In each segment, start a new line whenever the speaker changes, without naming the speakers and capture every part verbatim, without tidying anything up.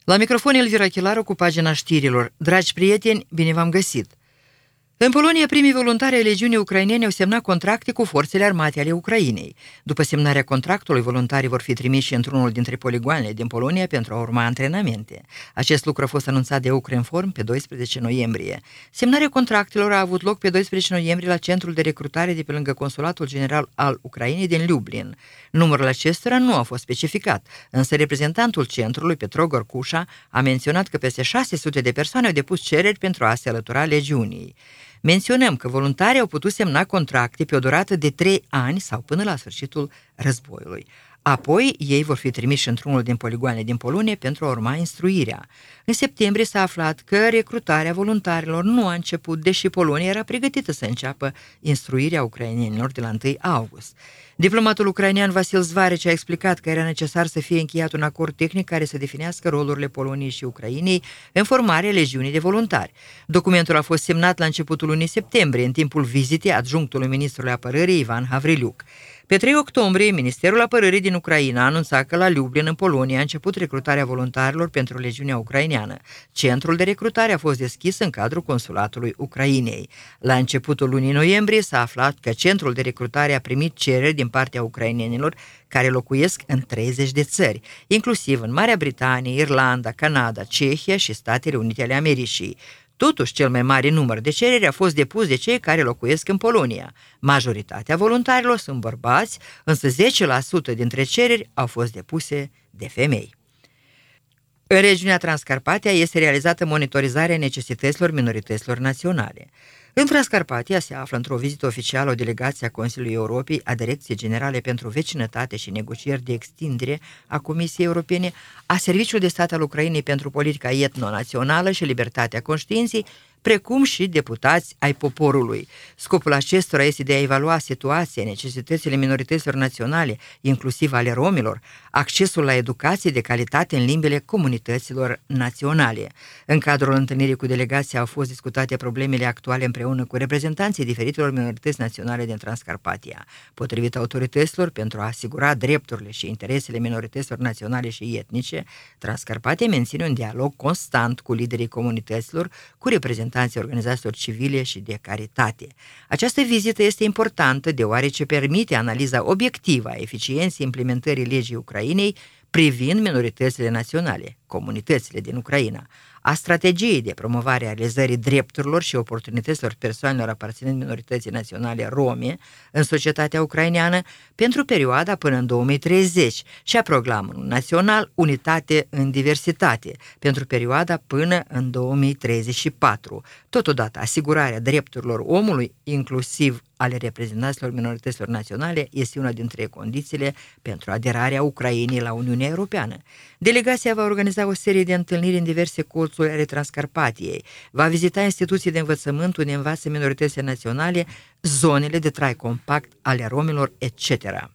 La microfon Elvira Chilaru cu pagina știrilor. Dragi prieteni, bine v-am găsit! În Polonia, primii voluntari ai legiunii ucrainene au semnat contracte cu forțele armate ale Ucrainei. După semnarea contractului, voluntarii vor fi trimiși într-unul dintre poligoanele din Polonia pentru a urma antrenamente. Acest lucru a fost anunțat de Ukrinform pe doisprezece noiembrie. Semnarea contractelor a avut loc pe doisprezece noiembrie la centrul de recrutare de pe lângă Consulatul General al Ucrainei din Lublin. Numărul acestora nu a fost specificat, însă reprezentantul centrului, Petro Gorcușa, a menționat că peste șase sute de persoane au depus cereri pentru a se alătura legiunii. Menționăm că voluntarii au putut semna contracte pe o durată de trei ani sau până la sfârșitul războiului. Apoi, ei vor fi trimiși într-unul din poligoane din Polonia pentru a urma instruirea. În septembrie s-a aflat că recrutarea voluntarilor nu a început, deși Polonia era pregătită să înceapă instruirea ucrainenilor de la întâi august. Diplomatul ucrainean Vasil Zvarec a explicat că era necesar să fie încheiat un acord tehnic care să definească rolurile Poloniei și Ucrainei în formarea legiunii de voluntari. Documentul a fost semnat la începutul lunii septembrie, în timpul vizitei adjunctului ministrului apărării Ivan Havriliuk. Pe trei octombrie, Ministerul Apărării din Ucraina a anunțat că la Lublin, în Polonia, a început recrutarea voluntarilor pentru legiunea ucraineană. Centrul de recrutare a fost deschis în cadrul Consulatului Ucrainei. La începutul lunii noiembrie s-a aflat că centrul de recrutare a primit cereri din partea ucrainenilor care locuiesc în treizeci de țări, inclusiv în Marea Britanie, Irlanda, Canada, Cehia și Statele Unite ale Americii. Totuși, cel mai mare număr de cereri a fost depus de cei care locuiesc în Polonia. Majoritatea voluntarilor sunt bărbați, însă zece la sută dintre cereri au fost depuse de femei. În regiunea Transcarpatia este realizată monitorizarea necesităților minorităților naționale. În Transcarpatia se află într-o vizită oficială o delegație a Consiliului Europei, a Direcției Generale pentru Vecinătate și Negocieri de Extindere a Comisiei Europene, a Serviciului de Stat al Ucrainei pentru Politica Etno-Națională și Libertatea Conștiinței, precum și deputați ai poporului. Scopul acestora este de a evalua situația, necesitățile minorităților naționale, inclusiv ale romilor, accesul la educație de calitate în limbile comunităților naționale. În cadrul întâlnirii cu delegația au fost discutate problemele actuale împreună cu reprezentanții diferitelor minorități naționale din Transcarpatia. Potrivit autorităților, pentru a asigura drepturile și interesele minorităților naționale și etnice, Transcarpatia menține un dialog constant cu liderii comunităților, cu reprezentanții organizațiilor civile și de caritate. Această vizită este importantă deoarece permite analiza obiectivă a eficienței implementării legii Ucrainei privind minoritățile naționale, comunitățile din Ucraina, a strategiei de promovare a realizării drepturilor și oportunităților persoanelor aparținând minorității naționale rome în societatea ucraineană pentru perioada până în două mii treizeci și a programului național Unitate în Diversitate pentru perioada până în două mii treizeci și patru. Totodată, asigurarea drepturilor omului, inclusiv ale reprezentanților minorităților naționale, este una dintre condițiile pentru aderarea Ucrainei la Uniunea Europeană. Delegația va organiza o serie de întâlniri în diverse colțuri ale Transcarpatiei, va vizita instituții de învățământ unde învață minoritățile naționale, zonele de trai compact ale romilor, et cetera.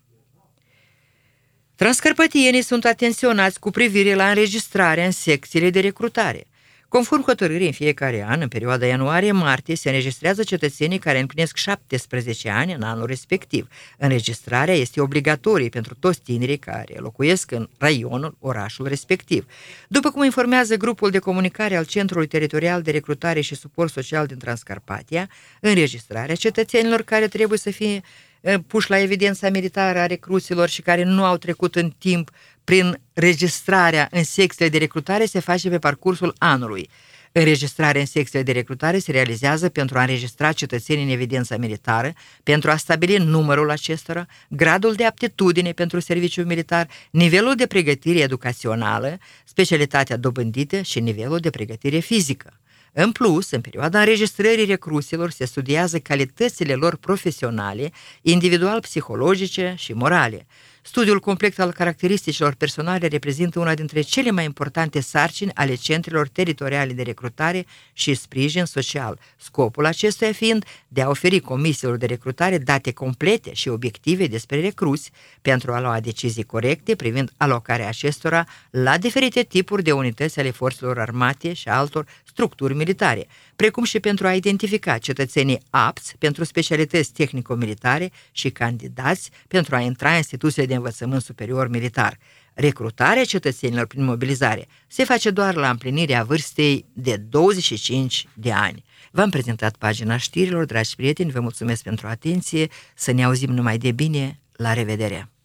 Transcarpatienii sunt atenționați cu privire la înregistrarea în secțiile de recrutare. Conform hotărârii, în fiecare an, în perioada ianuarie-martie, se înregistrează cetățenii care împlinesc șaptesprezece ani în anul respectiv. Înregistrarea este obligatorie pentru toți tinerii care locuiesc în raionul, orașul respectiv. După cum informează grupul de comunicare al Centrului Teritorial de Recrutare și Suport Social din Transcarpatia, înregistrarea cetățenilor care trebuie să fie puși la evidența militară a recruților și care nu au trecut în timp prin registrarea în secțiile de recrutare se face pe parcursul anului. Înregistrarea în secțiile de recrutare se realizează pentru a înregistra cetățenii în evidența militară, pentru a stabili numărul acestora, gradul de aptitudine pentru serviciul militar, nivelul de pregătire educațională, specialitatea dobândită și nivelul de pregătire fizică. În plus, în perioada înregistrării recruților se studiază calitățile lor profesionale, individual-psihologice și morale. Studiul complex al caracteristicilor personale reprezintă una dintre cele mai importante sarcini ale centrelor teritoriale de recrutare și sprijin social, scopul acestuia fiind de a oferi comisiilor de recrutare date complete și obiective despre recruți pentru a lua decizii corecte privind alocarea acestora la diferite tipuri de unități ale forțelor armate și altor structuri militare, precum și pentru a identifica cetățenii apți pentru specialități tehnico-militare și candidați pentru a intra în instituțiile de Învățământ Superior Militar. Recrutarea cetățenilor prin mobilizare se face doar la împlinirea vârstei de douăzeci și cinci de ani. V-am prezentat pagina știrilor, dragi prieteni, vă mulțumesc pentru atenție, să ne auzim numai de bine, la revedere!